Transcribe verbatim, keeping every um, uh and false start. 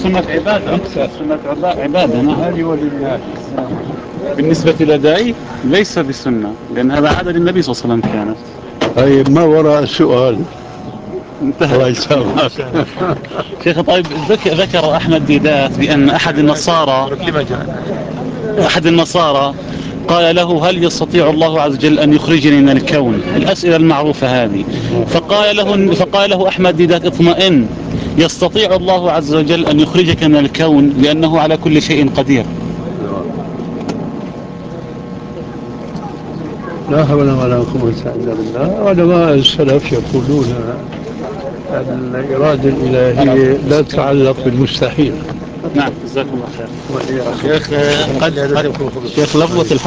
سنة عبادة، سنة عبادة. نعم. هذه ولله. بالنسبة لداعي ليس بسنة، لأن هذا عادة للنبي صلى الله عليه وسلم كانت. طيب ما وراء السؤال؟ انتهى. الله يسامحك. شيخ طيب، ذك- ذكر أحمد ديدات بأن أحد النصارى أحد النصارى قال له: هل يستطيع الله عز وجل أن يخرجني من الكون؟ الأسئلة المعروفة هذه. فقال له فقال له أحمد ديدات: اطمئن، يستطيع الله عز وجل أن يخرجك من الكون لأنه على كل شيء قدير. لا حول ولا قوة إلا بالله. علماء السلف يقولون الإرادة الإلهية لا تتعلق بالمستحيل. نعم، جزاكم الله خير. وإياكم. شيخ قد شيخ لفظة